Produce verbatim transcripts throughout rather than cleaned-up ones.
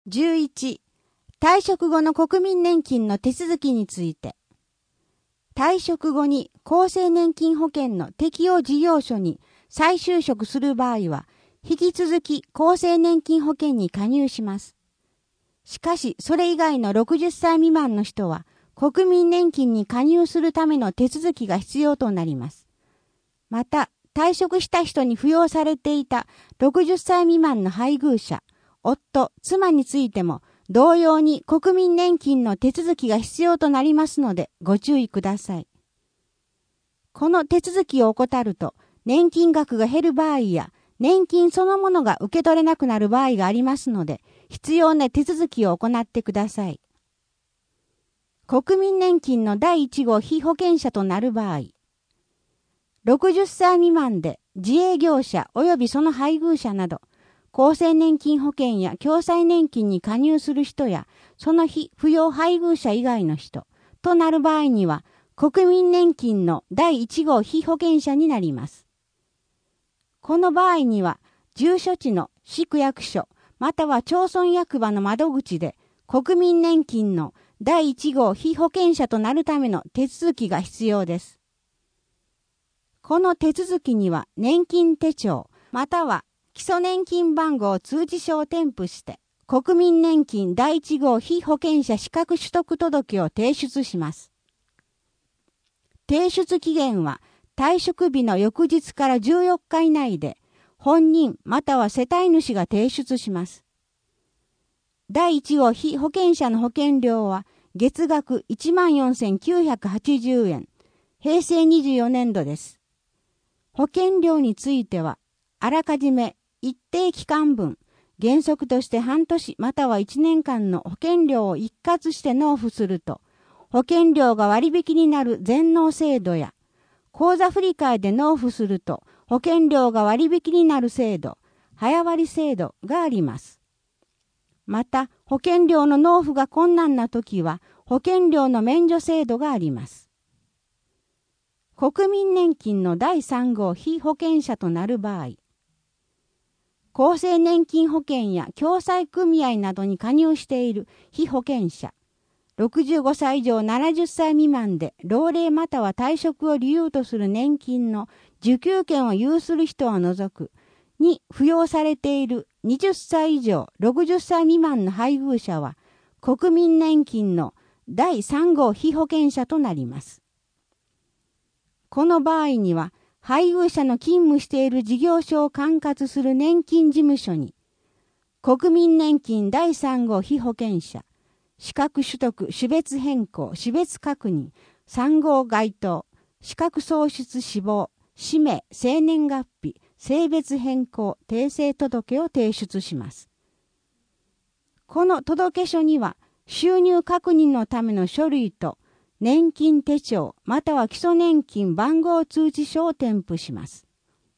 じゅういち、退職後の国民年金の手続きについて。退職後に厚生年金保険の適用事業所に再就職する場合は、引き続き厚生年金保険に加入します。しかし、それ以外のろくじゅっさい未満の人は、国民年金に加入するための手続きが必要となります。また、退職した人に扶養されていたろくじゅっさい未満の配偶者、夫、妻についても、同様に国民年金の手続きが必要となりますので、ご注意ください。この手続きを怠ると、年金額が減る場合や、年金そのものが受け取れなくなる場合がありますので、必要な手続きを行ってください。国民年金のだいいち号被保険者となる場合、ろくじゅっさい未満で自営業者及びその配偶者など、厚生年金保険や共済年金に加入する人や、その非扶養配偶者以外の人となる場合には、国民年金のだいいち号被保険者になります。この場合には、住所地の市区役所、または町村役場の窓口で、国民年金のだいいち号被保険者となるための手続きが必要です。この手続きには、年金手帳、または基礎年金番号通知書を添付して、国民年金だいいち号被保険者資格取得届を提出します。提出期限は退職日の翌日からじゅうよっか以内で、本人または世帯主が提出します。だいいち号被保険者の保険料は月額 いちまんよんせんきゅうひゃくはちじゅうえん、へいせいにじゅうよねんどです。保険料については、あらかじめ一定期間分、原則として半年またはいちねんかんの保険料を一括して納付すると、保険料が割引になる全納制度や、口座振替で納付すると保険料が割引になる制度、早割制度があります。また、保険料の納付が困難なときは、保険料の免除制度があります。国民年金のだいさん号被保険者となる場合、厚生年金保険や共済組合などに加入している被保険者、ろくじゅうごさい以上ななじゅっさい未満で老齢または退職を理由とする年金の受給権を有する人を除くに扶養されているはたち以上ろくじゅっさい未満の配偶者は国民年金のだいさん号被保険者となります。この場合には配偶者の勤務している事業所を管轄する年金事務所に国民年金だいさん号被保険者、資格取得、種別変更、種別確認、さん号該当、資格喪失死亡、氏名、生年月日、性別変更、訂正届を提出します。この届書には、収入確認のための書類と、年金手帳、または基礎年金番号通知書を添付します。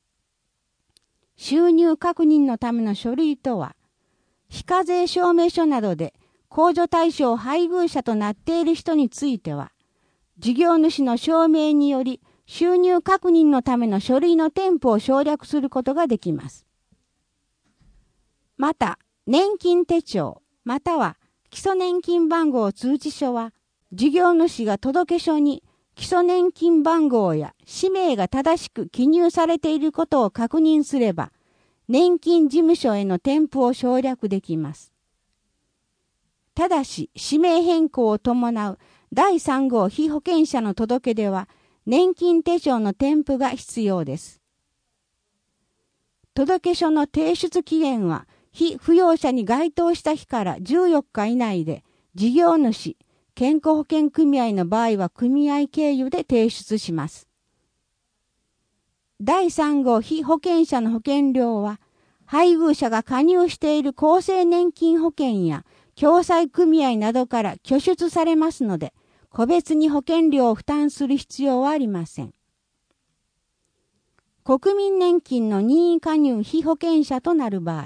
収入確認のための書類とは、非課税証明書などで、控除対象配偶者となっている人については、事業主の証明により収入確認のための書類の添付を省略することができます。また、年金手帳、または基礎年金番号通知書は、事業主が届書に基礎年金番号や氏名が正しく記入されていることを確認すれば、年金事務所への添付を省略できます。ただし、氏名変更を伴うだいさん号被保険者の届では、年金手帳の添付が必要です。届書の提出期限は、被扶養者に該当した日からじゅうよっか以内で、事業主、健康保険組合の場合は組合経由で提出します。だいさん号被保険者の保険料は、配偶者が加入している厚生年金保険や共済組合などから拠出されますので、個別に保険料を負担する必要はありません。国民年金の任意加入被保険者となる場合、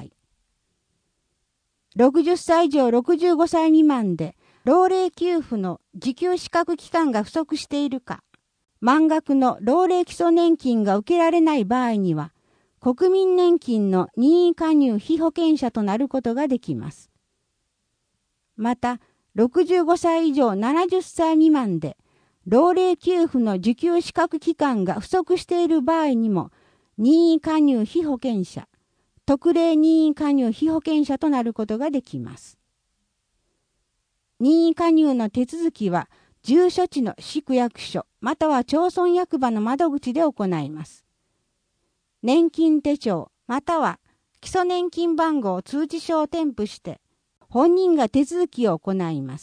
ろくじゅっさい以上ろくじゅうごさい未満で、老齢給付の受給資格期間が不足しているか、満額の老齢基礎年金が受けられない場合には、国民年金の任意加入被保険者となることができます。 また、ろくじゅうごさい以上ななじゅっさい未満で、老齢給付の受給資格期間が不足している場合にも、任意加入被保険者、特例任意加入被保険者となることができます。任意加入の手続きは、住所地の市区役所、または町村役場の窓口で行います。年金手帳、または基礎年金番号通知書を添付して、本人が手続きを行います。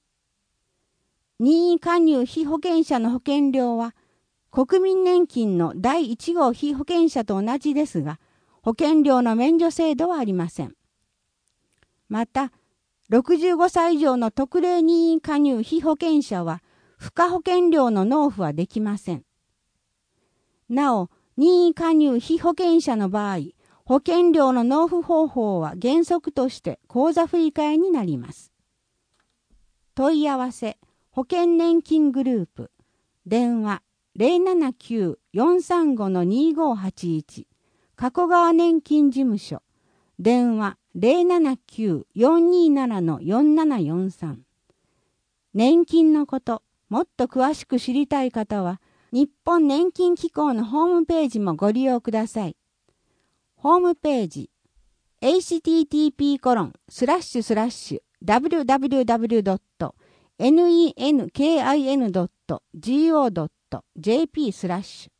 任意加入被保険者の保険料は、国民年金のだいいち号被保険者と同じですが、保険料の免除制度はありません。また、ろくじゅうごさい以上の特例任意加入被保険者は、付加保険料の納付はできません。なお、任意加入被保険者の場合、保険料の納付方法は原則として口座振替になります。問い合わせ、保険年金グループ、電話 ゼロななきゅう よんさんご にごはちいち、加古川年金事務所、電話 ゼロななきゅう よんになな よんななよんさん。年金のこと、もっと詳しく知りたい方は、日本年金機構のホームページもご利用ください。ホームページ、エイチティーティーピーコロンスラッシュスラッシュダブリューダブリューダブリュードットネンキンドットゴードットジェーピースラッシュ